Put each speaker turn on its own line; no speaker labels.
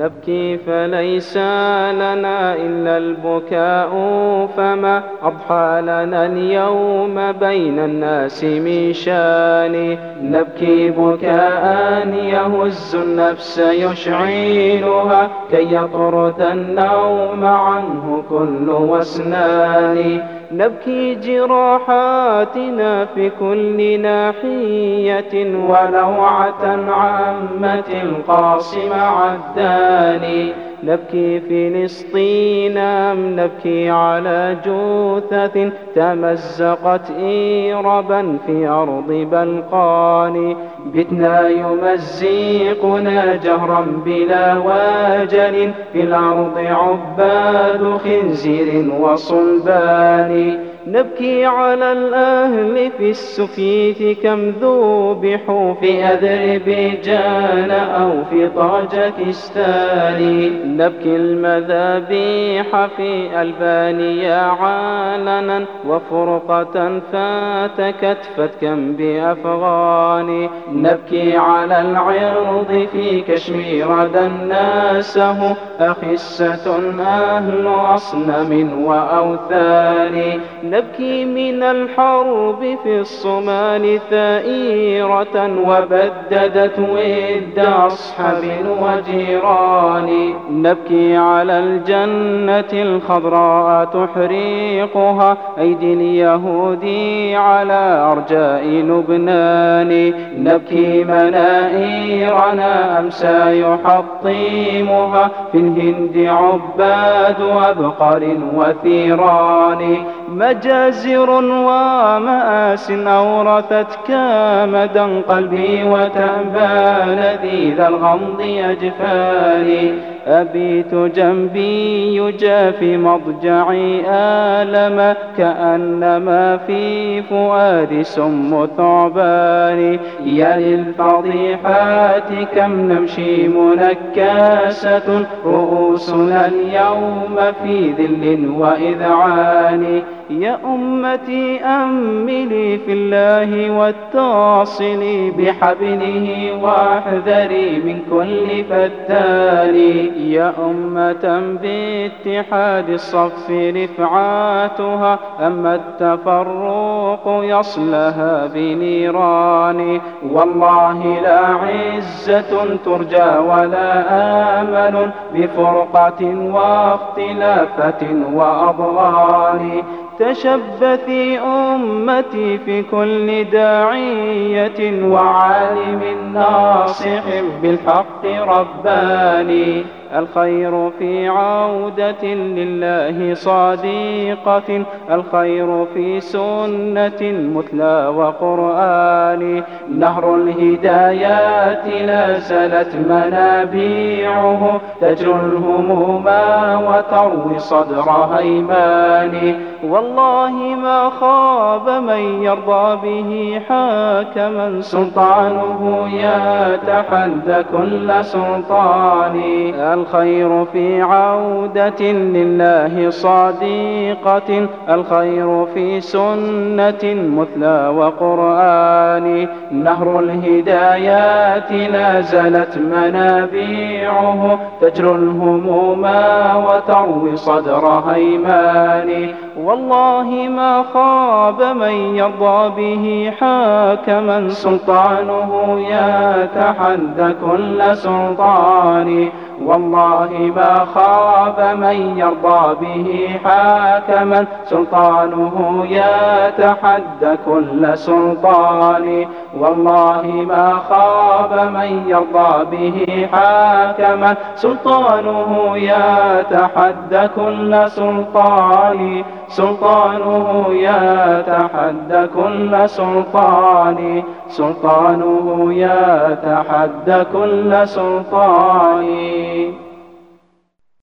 نبكي فليس لنا إلا البكاء، فما أضحى لنا اليوم بين الناس من شان. نبكي بكاء يهز النفس يشعلها، كي يطرد النوم عنه كل وسنان. نبكي جراحاتنا في كل ناحية، ولوعة عامة القاص مع الداني. نبكي فلسطين أم نبكي على جثث تمزقت إيربا في أرض بلقان. بتنا يمزقنا جهرا بلا وجل، في الأرض عباد خنزير وصلبان. نبكي على الأهل في السفيت كم ذوبحوا، في أذربيجان أو في طاجكستان. نبكي المذابيح في ألبانيا علنا، وفرقة فاتكت فتكا بأفغان. نبكي على العرض في كشمير دناسه، أخسة أهل أصنم وأوثان. نبكي من الحرب في الصومال ثائرة، وبددت ود أصحاب وجيران. نبكي على الجنة الخضراء تحرقها أيدي اليهود على أرجاء لبنان. نبكي منائرنا أمسى يحطمها، في الهند عباد وبقر وثيران. مجازر ومآس أورثت كامدا قلبي، وتأبى لذيذ الغمض أجفاني. أبيت جنبي يجافي مضجعي آلما، كأنما في فؤادي سم ثعبان. يا للفضيحات كم نمشي منكاسة، رؤوسنا اليوم في ذل وإذعان. يا أمتي أملي في الله واتصلي بحبله، واحذري من كل فتان. يا أمة باتحاد الصف رفعاتها، أما التفرق يصلها بنيران. والله لا عزة ترجى ولا آمل، بفرقة واختلافة وأضغان. تشبثي أمتي في كل داعية، وعالم ناصح بالحق رباني. الخير في عودة لله صادقة، الخير في سنة مثلى وقرآن. نهر الهدايات لا زالت منابيعه، تجري الهموم وتروي صدر هيمان. والله ما خاب من يرضى به حاكما، سلطانه يتحدى كل سلطان. الخير في عودة لله صادقة، الخير في سنة مثلى وقرآن. نهر الهدايات لا زالت منابيعه، تجري الهموم وتروي صدر هيمان. والله ما خاب من يرضى به حاكما، سلطانه يتحدى كل سلطان. والله ما خاب من يرضى به حاكما، سلطانه يتحدى كل سلطان. والله ما خاب من يرضى به حاكما، سلطانه يتحدى كل سلطان. سلطانه يتحدى كل سلطان، سلطانه يتحدى كل سلطان.